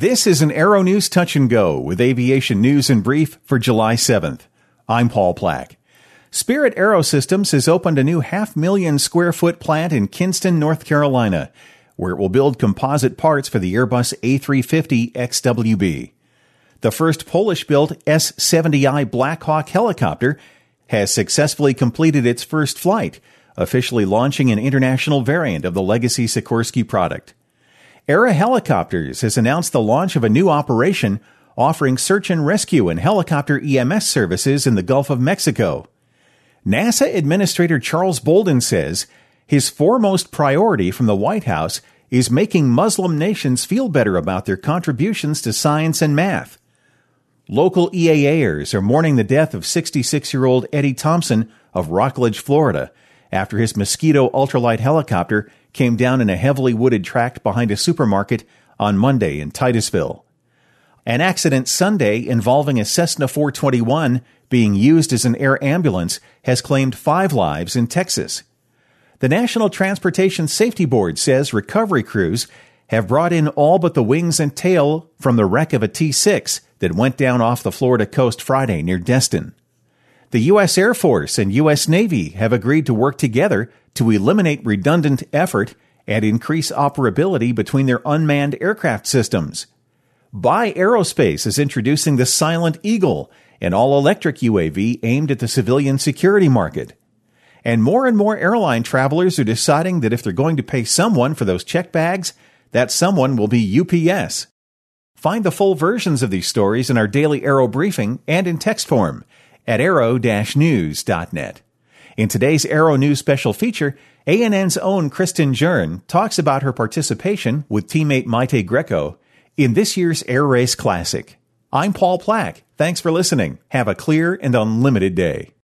This is an Aero News Touch and Go with aviation news in brief for July 7th. I'm Paul Plack. Spirit AeroSystems has opened a new 500,000 square foot plant in Kinston, North Carolina, where it will build composite parts for the Airbus A350 XWB. The first Polish-built S-70i Black Hawk helicopter has successfully completed its first flight, officially launching an international variant of the legacy Sikorsky product. Era Helicopters has announced the launch of a new operation offering search and rescue and helicopter EMS services in the Gulf of Mexico. NASA Administrator Charles Bolden says his foremost priority from the White House is making Muslim nations feel better about their contributions to science and math. Local EAAers are mourning the death of 66-year-old Eddie Thompson of Rockledge, Florida, after his Mosquito ultralight helicopter came down in a heavily wooded tract behind a supermarket on Monday in Titusville. An accident Sunday involving a Cessna 421 being used as an air ambulance has claimed 5 lives in Texas. The National Transportation Safety Board says recovery crews have brought in all but the wings and tail from the wreck of a T-6 that went down off the Florida coast Friday near Destin. The U.S. Air Force and U.S. Navy have agreed to work together to eliminate redundant effort and increase operability between their unmanned aircraft systems. Buy Aerospace is introducing the Silent Eagle, an all-electric UAV aimed at the civilian security market. And more airline travelers are deciding that if they're going to pay someone for those check bags, that someone will be UPS. Find the full versions of these stories in our daily Aero briefing and in text form at aero-news.net. In today's Aero News special feature, ANN's own Kristen Jern talks about her participation with teammate Maite Greco in this year's Air Race Classic. I'm Paul Plack. Thanks for listening. Have a clear and unlimited day.